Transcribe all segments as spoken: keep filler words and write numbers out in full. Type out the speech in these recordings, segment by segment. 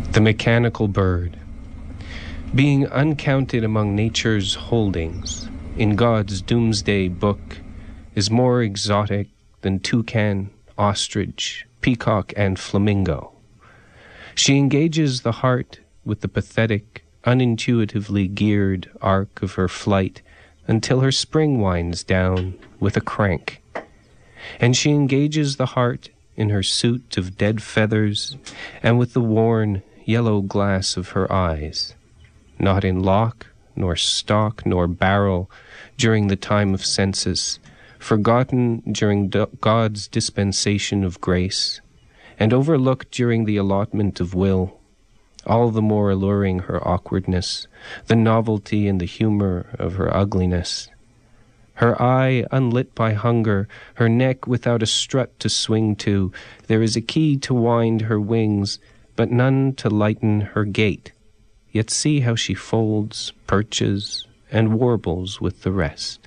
The mechanical bird. Being uncounted among nature's holdings, in God's doomsday book, is more exotic than toucan, ostrich, peacock, and flamingo. She engages the heart with the pathetic, unintuitively geared arc of her flight until her spring winds down with a crank. And she engages the heart in her suit of dead feathers and with the worn, yellow glass of her eyes, not in lock, nor stock, nor barrel during the time of census, forgotten during God's dispensation of grace, and overlooked during the allotment of will, all the more alluring her awkwardness, the novelty and the humor of her ugliness. Her eye unlit by hunger, her neck without a strut to swing to, there is a key to wind her wings, but none to lighten her gait. Yet see how she folds, perches, and warbles with the rest.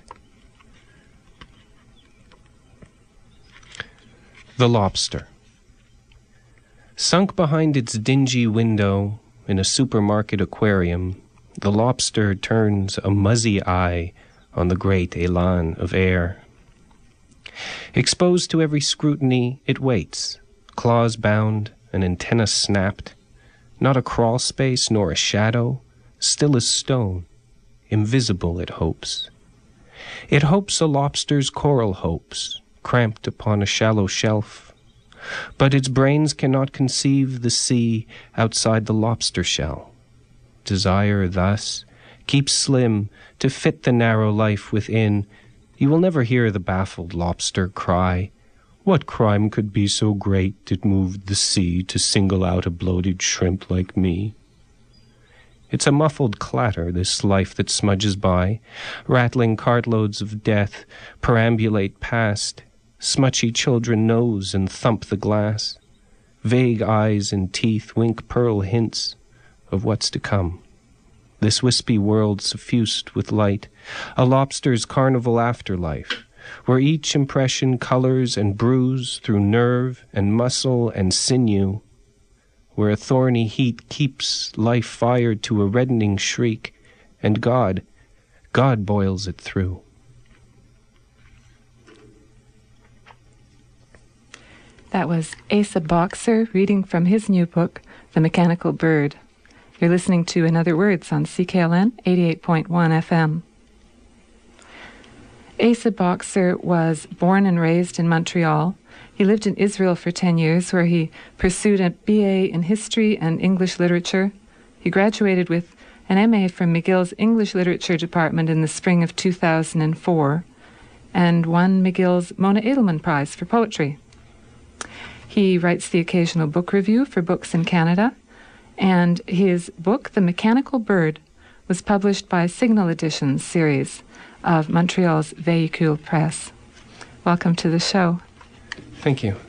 The lobster. Sunk behind its dingy window in a supermarket aquarium, the lobster turns a muzzy eye on the great elan of air. Exposed to every scrutiny, it waits, claws bound, an antenna snapped, not a crawl space nor a shadow, still as stone, invisible it hopes. It hopes a lobster's coral hopes, cramped upon a shallow shelf, but its brains cannot conceive the sea outside the lobster shell. Desire thus keeps slim to fit the narrow life within. You will never hear the baffled lobster cry, "What crime could be so great it moved the sea to single out a bloated shrimp like me?" It's a muffled clatter, this life that smudges by. Rattling cartloads of death perambulate past. Smutchy children nose and thump the glass. Vague eyes and teeth wink pearl hints of what's to come. This wispy world suffused with light, a lobster's carnival afterlife, where each impression colors and brews through nerve and muscle and sinew, where a thorny heat keeps life fired to a reddening shriek, and God, God boils it through. That was Asa Boxer reading from his new book, The Mechanical Bird. You're listening to In Other Words on C K L N eighty-eight point one F M. Asa Boxer was born and raised in Montreal. He lived in Israel for ten years, where he pursued a B A in History and English Literature. He graduated with an M A from McGill's English Literature Department in the spring of two thousand four and won McGill's Mona Edelman Prize for Poetry. He writes the occasional book review for Books in Canada, and his book, The Mechanical Bird, was published by Signal Editions series of Montreal's Véhicule Press. Welcome to the show. Thank you.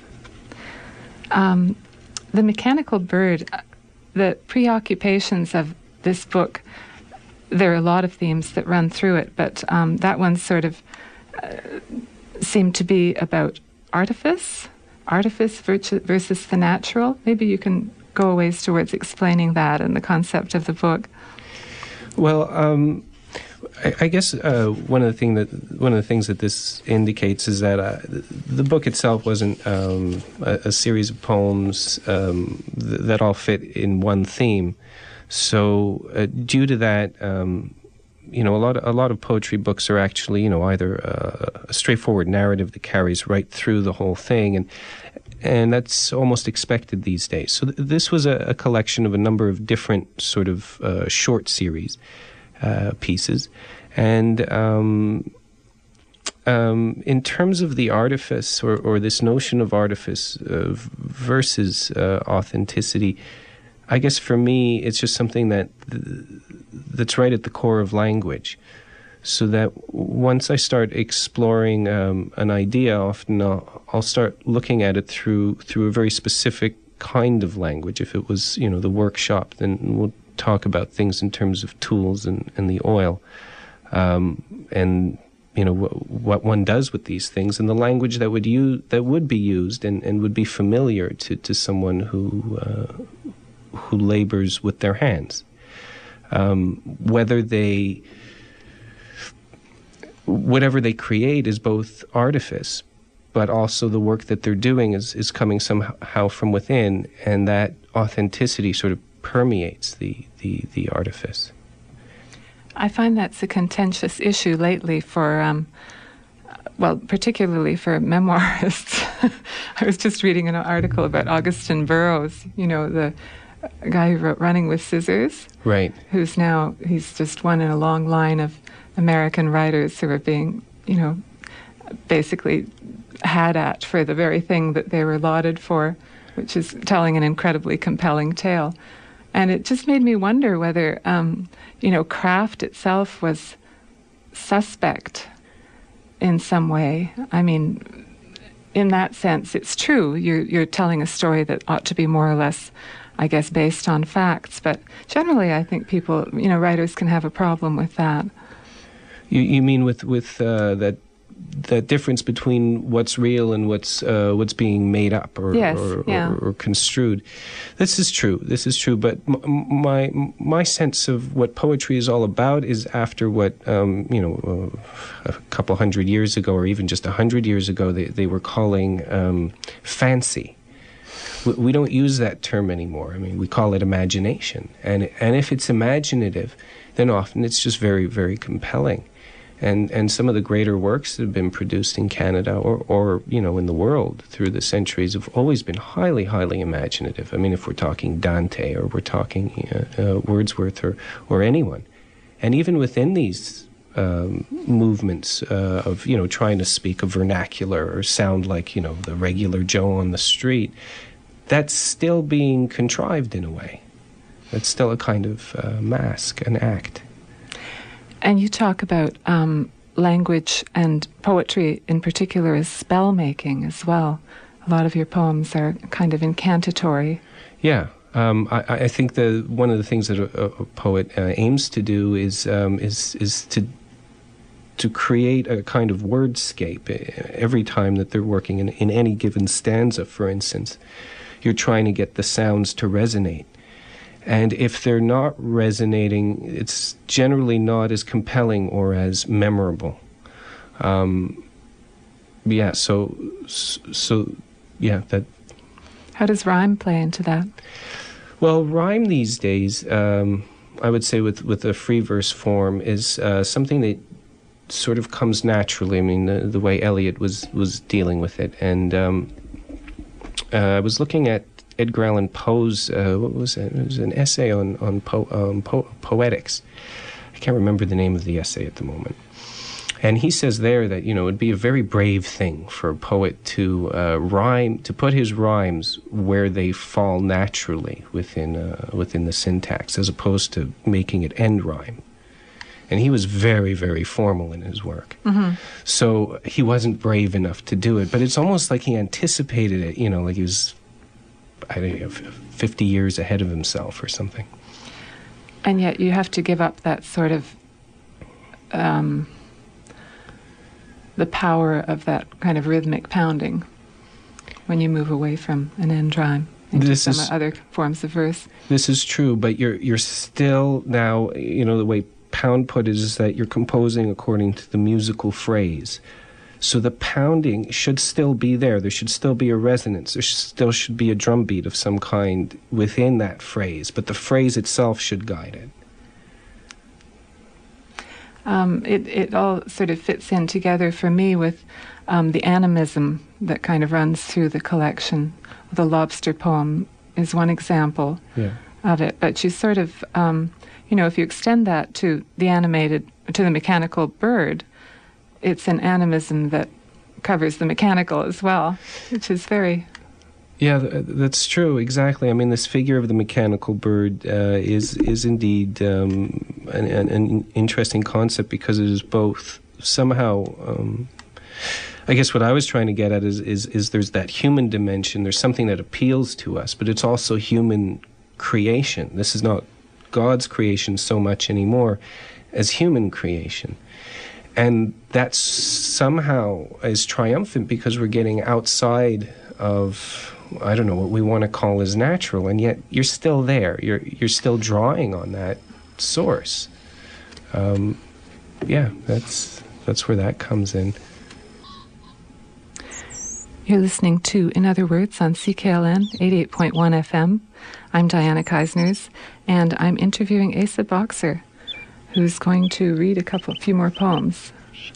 Um, the Mechanical Bird, the preoccupations of this book, there are a lot of themes that run through it, but um, that one sort of uh, seemed to be about artifice, artifice versus the natural. Maybe you can go a ways towards explaining that and the concept of the book. Well, um, I, I guess uh, one of the thing that one of the things that this indicates is that uh, the book itself wasn't um, a, a series of poems um, th- that all fit in one theme. So, uh, due to that, um, you know, a lot of, a lot of poetry books are actually, you know, either uh, a straightforward narrative that carries right through the whole thing, and and that's almost expected these days. So th- this was a, a collection of a number of different sort of uh, short series uh, pieces, and um, um, in terms of the artifice or, or this notion of artifice uh, versus uh, authenticity, I guess for me it's just something that th- that's right at the core of language. So that once I start exploring um, an idea, often I'll, I'll start looking at it through through a very specific kind of language. If it was, you know, the workshop, then we'll talk about things in terms of tools and, and the oil, um, and you know wh- what one does with these things, and the language that would use that would be used and, and would be familiar to, to someone who uh, who labors with their hands. Um, whether they, whatever they create is both artifice, but also the work that they're doing is, is coming somehow from within, and that authenticity sort of permeates the, the, the artifice. I find that's a contentious issue lately for, um, well, particularly for memoirists. I was just reading an article about Augusten Burroughs, you know, the guy who wrote Running with Scissors. Right. Who's now, he's just one in a long line of American writers who are being, you know, basically had at for the very thing that they were lauded for, which is telling an incredibly compelling tale. And it just made me wonder whether, um, you know, craft itself was suspect in some way. I mean, in that sense, it's true. You're, you're telling a story that ought to be more or less, I guess, based on facts. But generally, I think people, you know, writers can have a problem with that. You, you mean with, with uh, that that difference between what's real and what's uh, what's being made up or, yes, or, yeah. or, or construed. This is true. This is true. But m- my my sense of what poetry is all about is after what um, you know uh, a couple hundred years ago, or even just a hundred years ago, they they were calling um, fancy. We, we don't use that term anymore. I mean, we call it imagination. And and if it's imaginative, then often it's just very very compelling. And and some of the greater works that have been produced in Canada or, or, you know, in the world through the centuries have always been highly, highly imaginative. I mean, if we're talking Dante or we're talking uh, uh, Wordsworth or, or anyone. And even within these um, movements uh, of, you know, trying to speak a vernacular or sound like, you know, the regular Joe on the street, that's still being contrived in a way. That's still a kind of uh, mask, an act. And you talk about um, language and poetry in particular as spell making as well. A lot of your poems are kind of incantatory. Yeah, um, I, I think the one of the things that a, a poet uh, aims to do is um, is is to to create a kind of wordscape every time that they're working in, in any given stanza. For instance, you're trying to get the sounds to resonate. And if they're not resonating, it's generally not as compelling or as memorable. Um, yeah, so, so, yeah, that... How does rhyme play into that? Well, rhyme these days, um, I would say with, with a free verse form, is uh, something that sort of comes naturally. I mean, the, the way Eliot was, was dealing with it. And um, uh, I was looking at Edgar Allan Poe's, uh, what was it? It was an essay on, on po- um, po- poetics. I can't remember the name of the essay at the moment. And he says there that, you know, it'd be a very brave thing for a poet to uh, rhyme, to put his rhymes where they fall naturally within, uh, within the syntax, as opposed to making it end rhyme. And he was very, very formal in his work. Mm-hmm. So he wasn't brave enough to do it. But it's almost like he anticipated it, you know, like he was... I don't know, fifty years ahead of himself or something. And yet you have to give up that sort of, um, the power of that kind of rhythmic pounding when you move away from an end rhyme into this some is, other forms of verse. This is true, but you're you're still now, you know, the way Pound put it is that you're composing according to the musical phrase. So the pounding should still be there. There should still be a resonance. There should still should be a drum beat of some kind within that phrase, but the phrase itself should guide it. Um, it, it all sort of fits in together for me with um, the animism that kind of runs through the collection. The lobster poem is one example yeah. of it, but you sort of, um, you know, if you extend that to the animated, to the mechanical bird, it's an animism that covers the mechanical as well, which is very... Yeah, th- that's true, exactly. I mean, this figure of the mechanical bird uh, is is indeed um, an, an, an interesting concept because it is both somehow... Um, I guess what I was trying to get at is, is, is there's that human dimension, there's something that appeals to us, but it's also human creation. This is not God's creation so much anymore as human creation. And that somehow is triumphant because we're getting outside of I don't know, what we want to call as natural, and yet you're still there. You're you're still drawing on that source. Um, yeah, that's that's where that comes in. You're listening to In Other Words on C K L N eighty-eight point one F M. I'm Diana Keisners, and I'm interviewing Asa Boxer, who's going to read a couple, few more poems.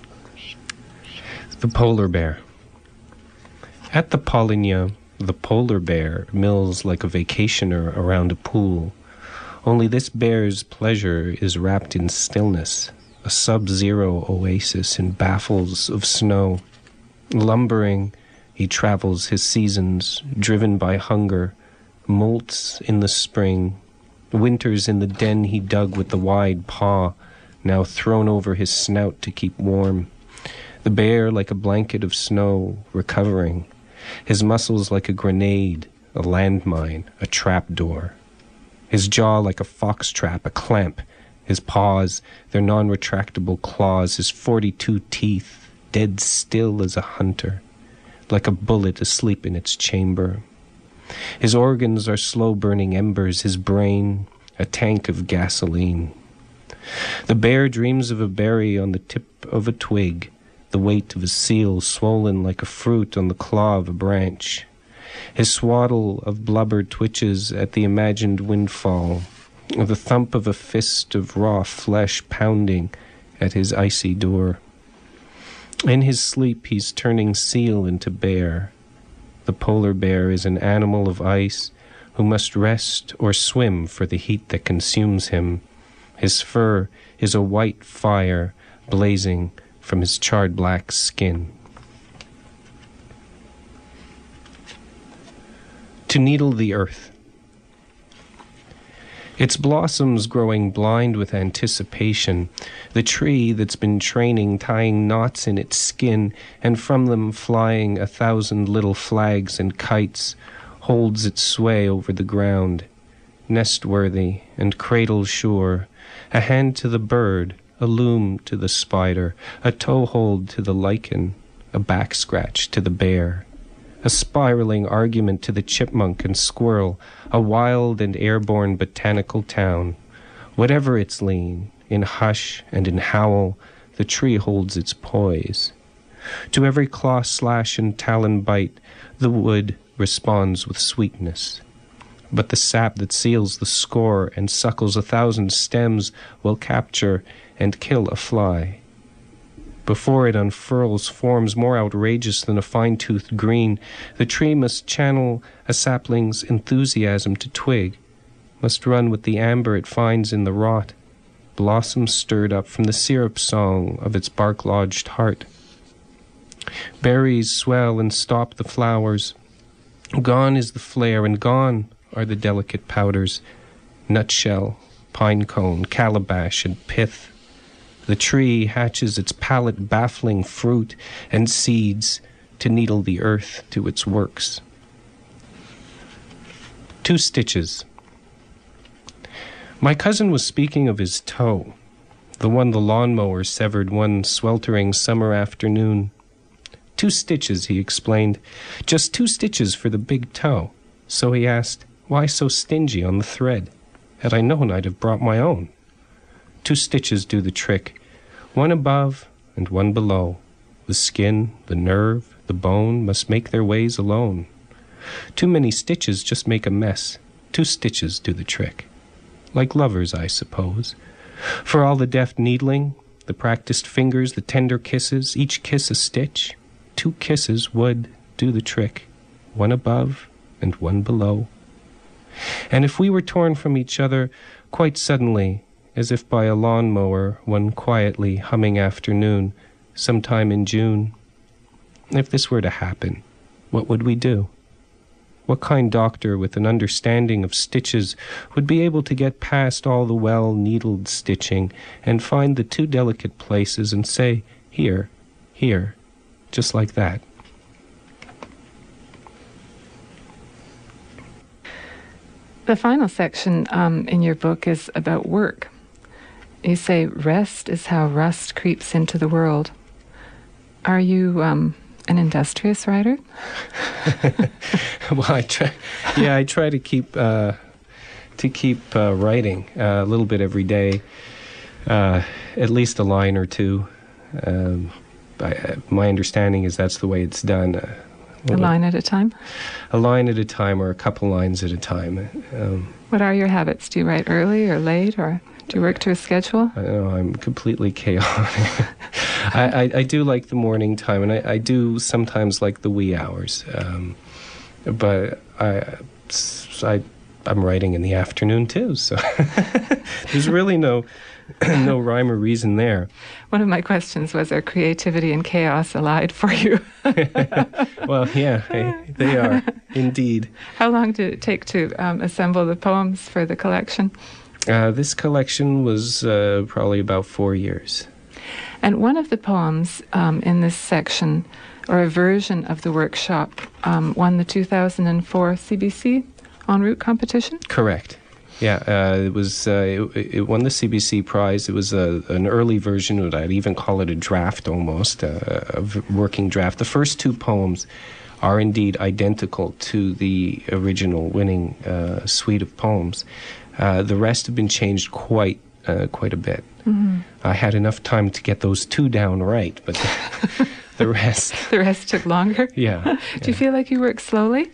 The Polar Bear. At the Polynya, the polar bear mills like a vacationer around a pool. Only this bear's pleasure is wrapped in stillness, a sub-zero oasis in baffles of snow. Lumbering, he travels his seasons, driven by hunger, molts in the spring, winters in the den he dug with the wide paw, now thrown over his snout to keep warm. The bear like a blanket of snow, recovering, his muscles like a grenade, a landmine, a trapdoor. His jaw like a fox trap, a clamp, his paws, their non-retractable claws, his forty-two teeth, dead still as a hunter, like a bullet asleep in its chamber. His organs are slow-burning embers, his brain, a tank of gasoline. The bear dreams of a berry on the tip of a twig, the weight of a seal swollen like a fruit on the claw of a branch. His swaddle of blubber twitches at the imagined windfall, the thump of a fist of raw flesh pounding at his icy door. In his sleep he's turning seal into bear. The polar bear is an animal of ice who must rest or swim for the heat that consumes him. His fur is a white fire blazing from his charred black skin. To needle the earth. Its blossoms growing blind with anticipation, the tree that's been training tying knots in its skin, and from them flying a thousand little flags and kites, holds its sway over the ground, nest-worthy and cradle-sure, a hand to the bird, a loom to the spider, a toe-hold to the lichen, a back-scratch to the bear, a spiraling argument to the chipmunk and squirrel, a wild and airborne botanical town. Whatever its lean, in hush and in howl, the tree holds its poise. To every claw slash and talon bite, the wood responds with sweetness. But the sap that seals the score and suckles a thousand stems will capture and kill a fly. Before it unfurls forms more outrageous than a fine-toothed green, the tree must channel a sapling's enthusiasm to twig, must run with the amber it finds in the rot, blossoms stirred up from the syrup song of its bark-lodged heart. Berries swell and stop the flowers. Gone is the flare, and gone are the delicate powders, nutshell, pine cone, calabash, and pith. The tree hatches its palate-baffling fruit and seeds to needle the earth to its works. Two stitches. My cousin was speaking of his toe, the one the lawnmower severed one sweltering summer afternoon. Two stitches, he explained. Just two stitches for the big toe. So he asked, why so stingy on the thread? Had I known, I'd have brought my own. Two stitches do the trick, one above and one below. The skin, the nerve, the bone must make their ways alone. Too many stitches just make a mess. Two stitches do the trick. Like lovers, I suppose. For all the deft needling, the practiced fingers, the tender kisses, each kiss a stitch, two kisses would do the trick, one above and one below. And if we were torn from each other quite suddenly, as if by a lawnmower one quietly humming afternoon, sometime in June, if this were to happen, what would we do? What kind doctor with an understanding of stitches would be able to get past all the well-needled stitching and find the two delicate places and say, here, here, just like that? The final section um, in your book is about work. You say, rest is how rust creeps into the world. Are you um, an industrious writer? Well, I try. Yeah, I try to keep uh, to keep uh, writing uh, a little bit every day, uh, at least a line or two. Um, I, uh, my understanding is that's the way it's done. Uh, a line at a time? A line at a time, or a couple lines at a time. Um, what are your habits? Do you write early or late, or do you work to a schedule? I know, I'm completely chaotic. I, I, I do like the morning time, and I, I do sometimes like the wee hours. Um, but I, I, I'm writing in the afternoon too, so there's really no no rhyme or reason there. One of my questions was, are creativity and chaos allied for you? Well, yeah, I, they are, indeed. How long did it take to um, assemble the poems for the collection? Uh, this collection was uh, probably about four years. And one of the poems um, in this section, or a version of the workshop, um, won the two thousand four C B C En Route competition? Correct. Yeah, uh, it was. Uh, it, it won the C B C prize. It was a, an early version. I'd even call it a draft, almost uh, a working draft. The first two poems are indeed identical to the original winning uh, suite of poems. Uh, the rest have been changed quite uh, quite a bit. Mm-hmm. I had enough time to get those two down right, but the, the rest... the rest took longer? Yeah. Do yeah. you feel like you work slowly?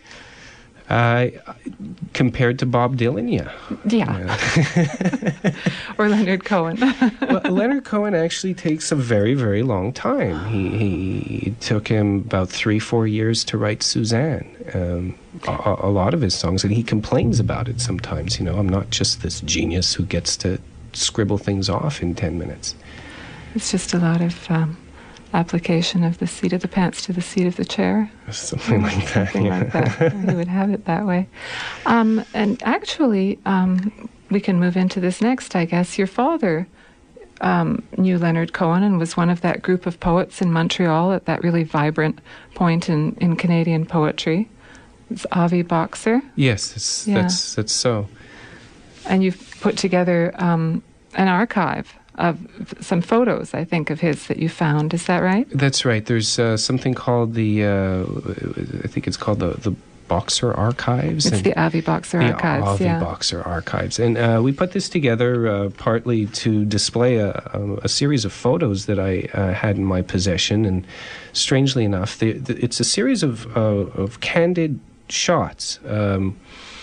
Uh, compared to Bob Dylan, yeah. Yeah. yeah. Or Leonard Cohen. Well, Leonard Cohen actually takes a very, very long time. He, he it took him about three, four years to write Suzanne. Um, a, a lot of his songs, and he complains about it sometimes. You know, I'm not just this genius who gets to scribble things off in ten minutes. It's just a lot of um, application of the seat of the pants to the seat of the chair. Something like that. Something yeah. like that. He would have it that way. Um, and actually, um, we can move into this next, I guess. Your father um, knew Leonard Cohen and was one of that group of poets in Montreal at that really vibrant point in, in Canadian poetry. It's Avi Boxer. Yes, it's, yeah. that's that's so. And you've put together um, an archive of some photos, I think, of his that you found. Is that right? That's right. There's uh, something called the, uh, I think it's called the, the Boxer Archives. It's the Avi Boxer the Archives, Avi yeah. Boxer Archives. And uh, we put this together uh, partly to display a, a, a series of photos that I uh, had in my possession. And strangely enough, the, the, it's a series of, uh, of candid shots um,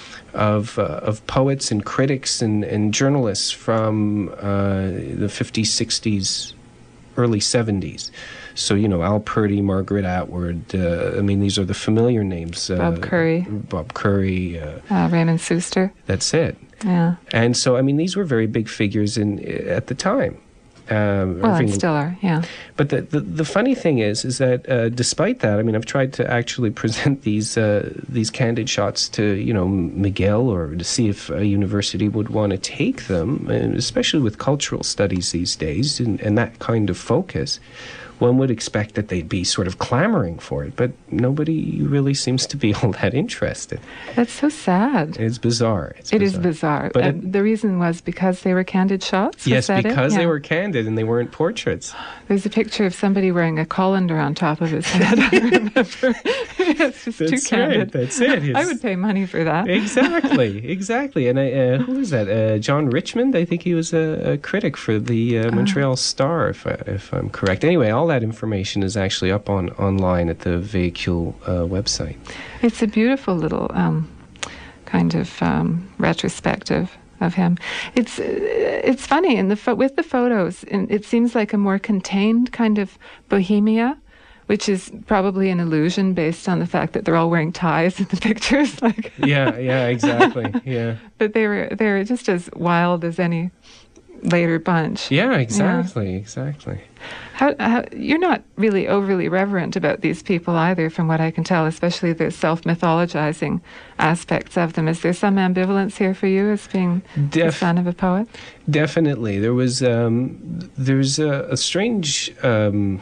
of uh, of poets and critics and, and journalists from uh, the fifties, sixties, early seventies. So, you know, Al Purdy, Margaret Atwood, uh, I mean, these are the familiar names. Uh, Bob Curry. Bob Curry. Uh, uh, Raymond Suster. That's it. Yeah. And so, I mean, these were very big figures in at the time. Um, well, Irving, and still are, yeah. But the, the the funny thing is, is that uh, despite that, I mean, I've tried to actually present these uh, these candid shots to, you know, McGill, or to see if a university would want to take them, and especially with cultural studies these days, and, and that kind of focus. One would expect that they'd be sort of clamoring for it, but nobody really seems to be all that interested. That's so sad. It's bizarre. It's it bizarre. is bizarre. But uh, it, the reason was because they were candid shots? Yes, was that because it? they yeah. were candid and they weren't portraits. There's a picture of somebody wearing a colander on top of his head. I remember. It's just That's too candid. Right. That's it. It's, I would pay money for that. Exactly, exactly. And I, uh, who was that? Uh, John Richmond. I think he was a, a critic for the uh, Montreal uh. Star, if, I, if I'm correct. Anyway, all that information is actually up on online at the Véhicule uh, website. It's a beautiful little um, kind of um, retrospective of him. It's uh, it's funny in the fo- with the photos. In, it seems like a more contained kind of bohemia, which is probably an illusion based on the fact that they're all wearing ties in the pictures. Like yeah, yeah, exactly. Yeah. But they were they were just as wild as any later bunch. Yeah, exactly, yeah. exactly. How, how, you're not really overly reverent about these people either, from what I can tell, especially the self-mythologizing aspects of them. Is there some ambivalence here for you as being Def- the son of a poet? Definitely. There was um, there's a, a strange um,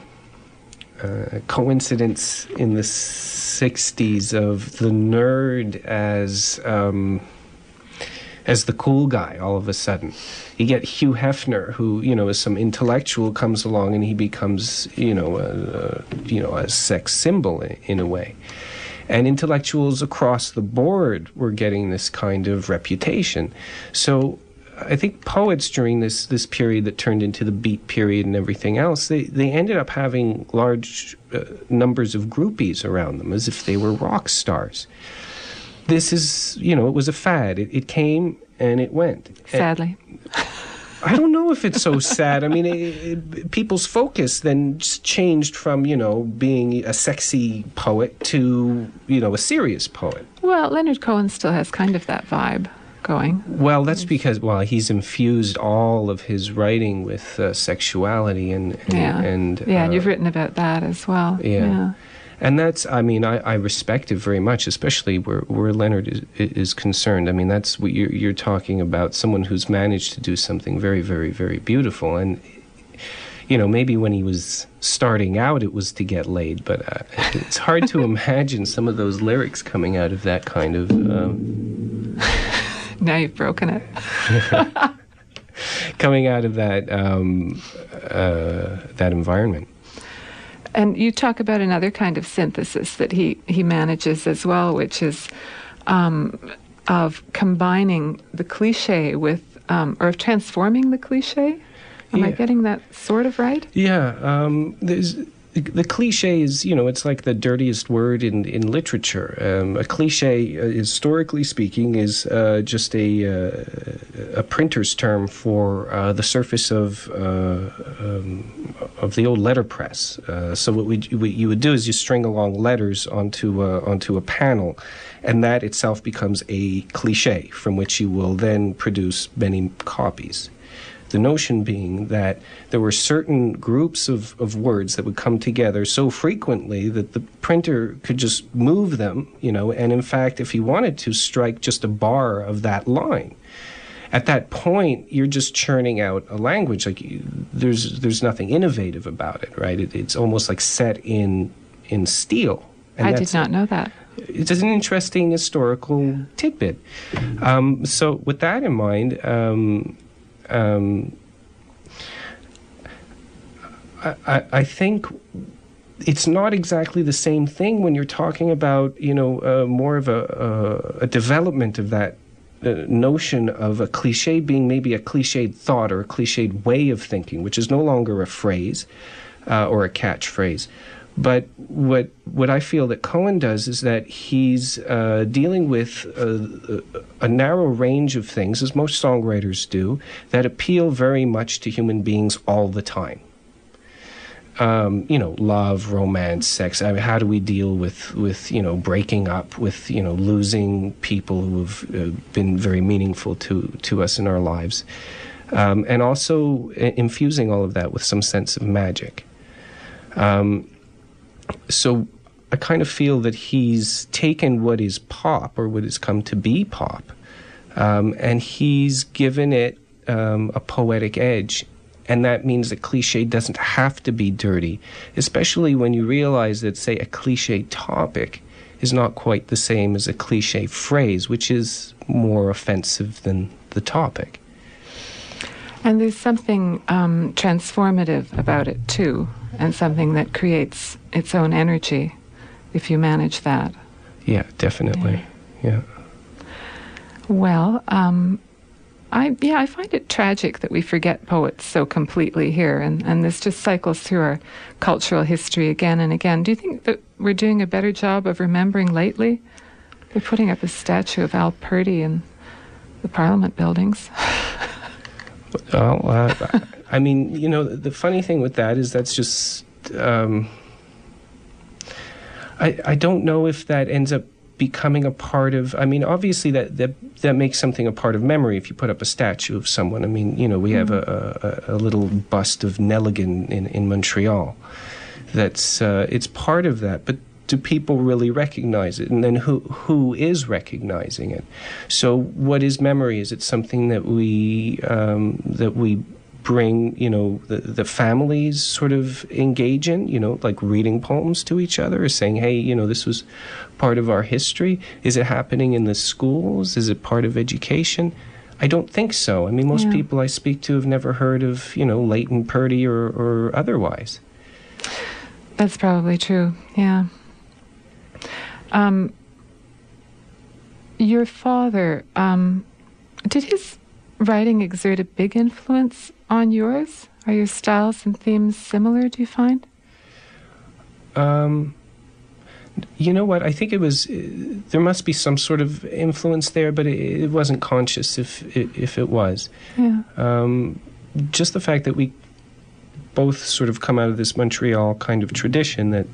uh, coincidence in the sixties of the nerd as... Um, as the cool guy all of a sudden. You get Hugh Hefner, who, you know, is some intellectual, comes along and he becomes, you know, a, a, you know, a sex symbol in, in a way. And intellectuals across the board were getting this kind of reputation. So I think poets during this, this period that turned into the Beat period and everything else, they, they ended up having large uh, numbers of groupies around them as if they were rock stars. This is, you know, it was a fad. It, it came and it went. Sadly. And I don't know if it's so sad. I mean, it, it, people's focus then just changed from, you know, being a sexy poet to, you know, a serious poet. Well, Leonard Cohen still has kind of that vibe going. Well, that's because, well, he's infused all of his writing with uh, sexuality and... and yeah, and, yeah uh, and you've written about that as well. Yeah. yeah. And that's, I mean, I, I respect it very much, especially where, where Leonard is, is concerned. I mean, that's what you're, you're talking about, someone who's managed to do something very, very, very beautiful. And, you know, maybe when he was starting out, it was to get laid, but uh, it's hard to imagine some of those lyrics coming out of that kind of... Um, now you've broken it. coming out of that, um, uh, that environment. And you talk about another kind of synthesis that he, he manages as well, which is um, of combining the cliche with, um, or of transforming the cliche. Am yeah. I getting that sort of right? Yeah. Um, there's, the cliche is, you know, it's like the dirtiest word in, in literature. Um, a cliche, uh, historically speaking, is uh, just a, uh, a printer's term for uh, the surface of uh, um, of the old letterpress. Uh, so what, we, what you would do is you string along letters onto uh, onto a panel, and that itself becomes a cliche from which you will then produce many copies. The notion being that there were certain groups of, of words that would come together so frequently that the printer could just move them, you know, and in fact, if he wanted to, strike just a bar of that line. At that point, you're just churning out a language. Like you, there's there's nothing innovative about it, right? It, it's almost like set in in steel. And I did not know that. It's an interesting historical tidbit. Um, so with that in mind, um, Um, I, I think it's not exactly the same thing when you're talking about, you know, uh, more of a, a, a development of that uh, notion of a cliche being maybe a cliched thought or a cliched way of thinking, which is no longer a phrase uh, or a catchphrase. But what what I feel that Cohen does is that he's uh, dealing with uh, a narrow range of things, as most songwriters do, that appeal very much to human beings all the time. Um, you know, love, romance, sex. I mean, how do we deal with, with you know, breaking up, with, you know, losing people who have uh, been very meaningful to, to us in our lives? Um, and also uh, infusing all of that with some sense of magic. Um, So I kind of feel that he's taken what is pop, or what has come to be pop, um, and he's given it um, a poetic edge. And that means that cliche doesn't have to be dirty, especially when you realize that, say, a cliche topic is not quite the same as a cliche phrase, which is more offensive than the topic. And there's something um, transformative about it, too, and something that creates its own energy, if you manage that. Yeah, definitely. Yeah. yeah. Well, um, I yeah, I find it tragic that we forget poets so completely here, and, and this just cycles through our cultural history again and again. Do you think that we're doing a better job of remembering lately? They're putting up a statue of Al Purdy in the Parliament buildings. Well, uh, I mean, you know, the funny thing with that is that's just, um, I, I don't know if that ends up becoming a part of, I mean, obviously that, that that makes something a part of memory if you put up a statue of someone. I mean, you know, we have a, a, a little bust of Nelligan in, in Montreal. That's, uh, it's part of that, but do people really recognize it? And then who who is recognizing it? So what is memory? Is it something that we um, that we bring, you know, the, the families sort of engage in, you know, like reading poems to each other, or saying, hey, you know, this was part of our history? Is it happening in the schools? Is it part of education? I don't think so. I mean, most Yeah. people I speak to have never heard of, you know, Leighton Purdy or, or otherwise. That's probably true, yeah. Um, your father, um, did his writing exert a big influence on yours? Are your styles and themes similar, do you find? Um, you know what? I think it was, uh, there must be some sort of influence there, but it, it wasn't conscious if, if it was. Yeah. Um, just the fact that we both sort of come out of this Montreal kind of tradition that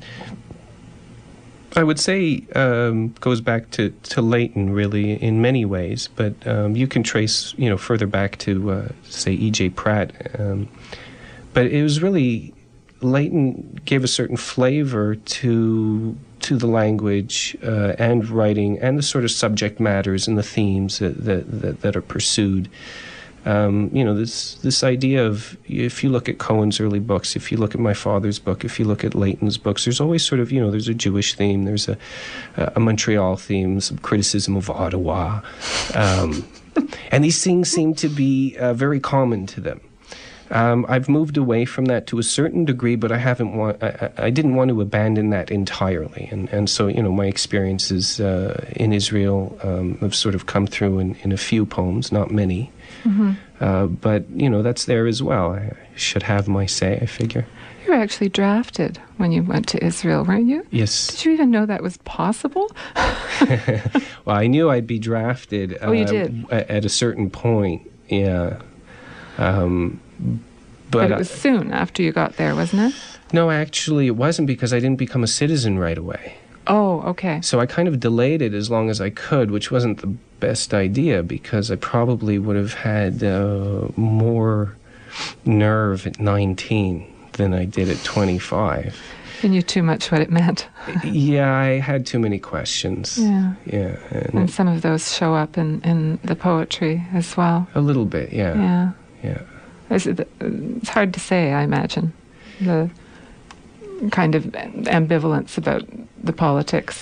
I would say um, goes back to, to Leighton, really, in many ways, but um, you can trace, you know, further back to, uh, say, E J Pratt. Um, but it was really, Leighton gave a certain flavor to to the language uh, and writing and the sort of subject matters and the themes that that, that, that are pursued. Um, you know, this this idea of, if you look at Cohen's early books, if you look at my father's book, if you look at Leighton's books, there's always sort of, you know, there's a Jewish theme, there's a, a Montreal theme, some criticism of Ottawa. Um, and these things seem to be uh, very common to them. Um, I've moved away from that to a certain degree, but I haven't want, I, I didn't want to abandon that entirely. And, and so, you know, my experiences uh, in Israel um, have sort of come through in, in a few poems, not many. Mm-hmm. Uh, but, you know, that's there as well. I should have my say, I figure. You were actually drafted when you went to Israel, weren't you? Yes. Did you even know that was possible? Well, I knew I'd be drafted. Oh, you uh, did? At, at a certain point, yeah. Um, but, But it was uh, soon after you got there, wasn't it? No, actually, it wasn't, because I didn't become a citizen right away. Oh, okay. So I kind of delayed it as long as I could, which wasn't the best idea, because I probably would have had uh, more nerve at nineteen than I did at twenty-five. You knew too much what it meant. Yeah, I had too many questions. Yeah. Yeah. And And some of those show up in, in the poetry as well. a little bit, yeah. Yeah. Yeah. It's, it's hard to say, I imagine, the kind of ambivalence about the politics.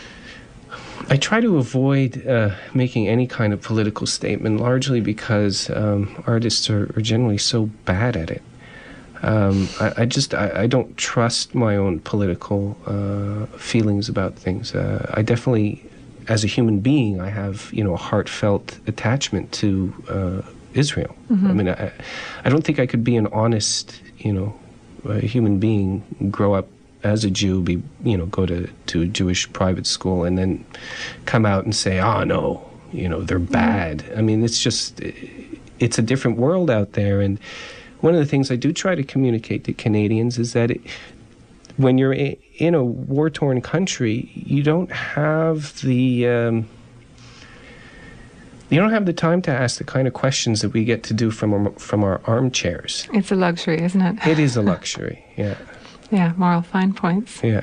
I try to avoid uh, making any kind of political statement, largely because um, artists are, are generally so bad at it. Um, I, I just, I, I don't trust my own political uh, feelings about things. Uh, I definitely, as a human being, I have, you know, a heartfelt attachment to uh, Israel. Mm-hmm. I mean, I, I don't think I could be an honest, you know, a human being, grow up as a Jew, be, you know, go to, to a Jewish private school and then come out and say, oh, no, you know, they're bad. Mm-hmm. I mean, it's just, it's a different world out there. And one of the things I do try to communicate to Canadians is that it, when you're in a war-torn country, you don't have the... Um, You don't have the time to ask the kind of questions that we get to do from our, from our armchairs. It's a luxury, isn't it? It is a luxury, yeah. Yeah, moral fine points. Yeah.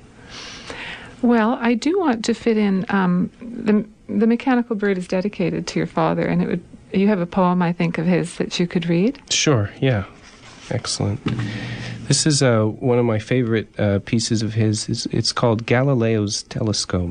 Well, I do want to fit in, um, the, the Mechanical Bird is dedicated to your father, and it would, you have a poem, I think, of his that you could read? Sure, yeah. Excellent. This is uh, one of my favorite uh, pieces of his. It's, it's called Galileo's Telescope.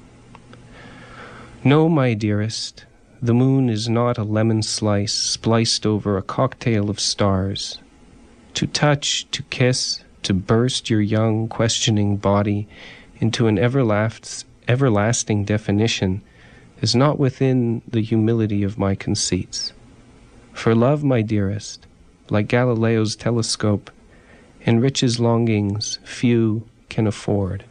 No, my dearest, the moon is not a lemon slice spliced over a cocktail of stars. To touch, to kiss, to burst your young, questioning body into an everlast, everlasting definition is not within the humility of my conceits. For love, my dearest, like Galileo's telescope, enriches longings few can afford.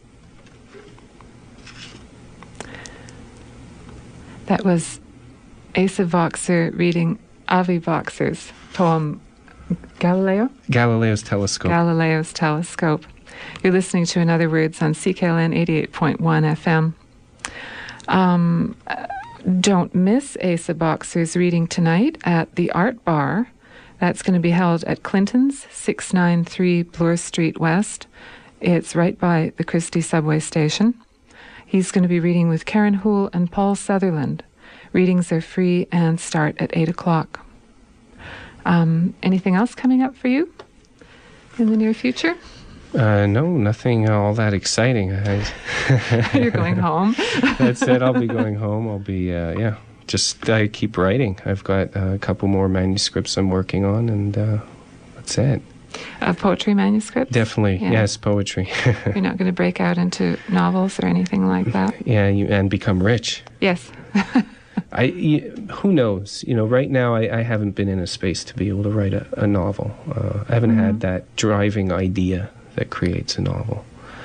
That was Asa Voxer reading Avi Voxer's poem Galileo? Galileo's Telescope. Galileo's Telescope. You're listening to In Other Words on C K L N eighty-eight point one F M. Um, don't miss Asa Voxer's reading tonight at the Art Bar. That's going to be held at Clinton's, six ninety-three Bloor Street West. It's right by the Christie subway station. He's going to be reading with Karen Houle and Paul Sutherland. Readings are free and start at eight o'clock. Um, anything else coming up for you in the near future? Uh, no, nothing all that exciting. I, You're going home. That's it. I'll be going home. I'll be, uh, yeah, just I keep writing. I've got uh, a couple more manuscripts I'm working on, and uh, that's it. Uh, poetry manuscripts? Definitely, yeah. Yes, poetry. You're not going to break out into novels or anything like that? Yeah, you, and become rich. Yes. I, you, who knows? You know, right now I, I haven't been in a space to be able to write a, a novel. Uh, I haven't mm-hmm. had that driving idea that creates a novel.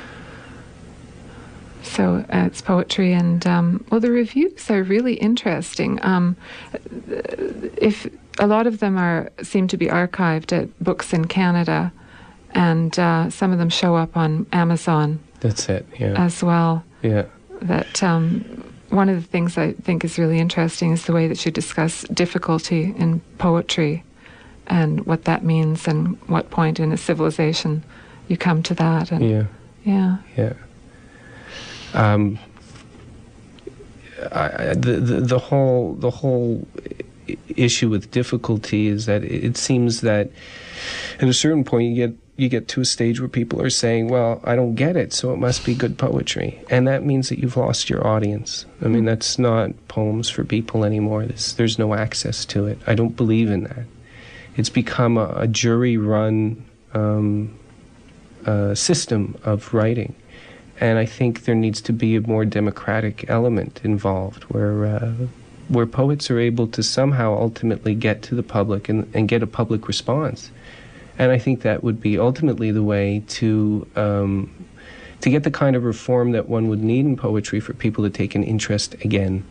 So uh, it's poetry, and um, well, the reviews are really interesting. Um, if a lot of them are seem to be archived at Books in Canada, and uh, some of them show up on Amazon. That's it. Yeah. As well. Yeah. That um, one of the things I think is really interesting is the way that you discuss difficulty in poetry, and what that means, and what point in a civilization you come to that. And yeah. Yeah. Yeah. Um, I, the, the the whole the whole issue with difficulty is that it seems that at a certain point you get you get to a stage where people are saying, "Well, I don't get it, so it must be good poetry," and that means that you've lost your audience. I mean, that's not poems for people anymore. There's, there's no access to it. I don't believe in that. It's become a, a jury-run um, uh, system of writing. And I think there needs to be a more democratic element involved, where uh, where poets are able to somehow ultimately get to the public and, and get a public response. And I think that would be ultimately the way to um, to get the kind of reform that one would need in poetry for people to take an interest again.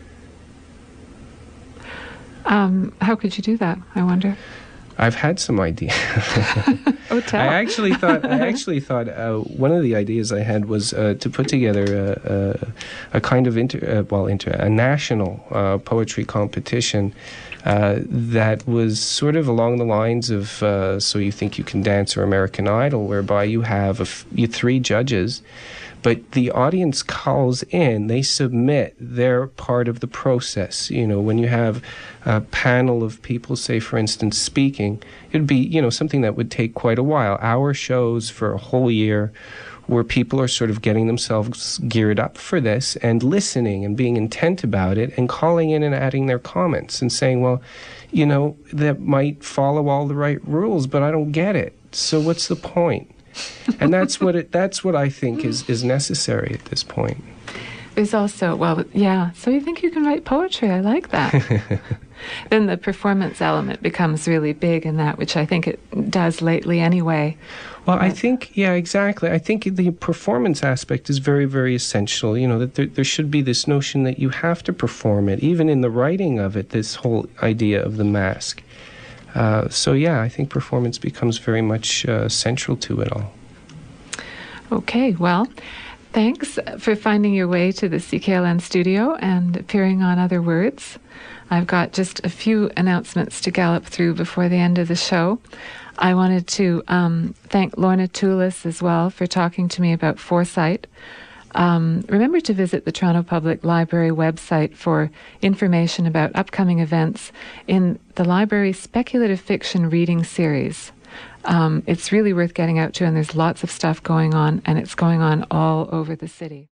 Um, how could you do that, I wonder? I've had some ideas. Oh, tell. I actually thought. I actually thought uh, one of the ideas I had was uh, to put together a, a, a kind of inter, uh, well, inter, a national uh, poetry competition uh, that was sort of along the lines of uh, So You Think You Can Dance or American Idol, whereby you have a f- you three judges. But the audience calls in, they submit their part of the process. You know, when you have a panel of people, say, for instance, speaking, it would be, you know, something that would take quite a while. Our shows for a whole year where people are sort of getting themselves geared up for this and listening and being intent about it and calling in and adding their comments and saying, well, you know, that might follow all the right rules, but I don't get it. So what's the point? And that's what it, that's what I think is, is necessary at this point. There's also, well, yeah, so you think you can write poetry. I like that. Then the performance element becomes really big in that, which I think it does lately anyway. Well, I think, yeah, exactly. I think the performance aspect is very, very essential. You know, that there, there should be this notion that you have to perform it, even in the writing of it, this whole idea of the mask. Uh, so, yeah, I think performance becomes very much uh, central to it all. Okay, well, thanks for finding your way to the C K L N studio and appearing on Other Words. I've got just a few announcements to gallop through before the end of the show. I wanted to um, thank Lorna Toulis as well for talking to me about Foresight. Um, remember to visit the Toronto Public Library website for information about upcoming events in the library's speculative fiction reading series. Um, it's really worth getting out to, and there's lots of stuff going on, and it's going on all over the city.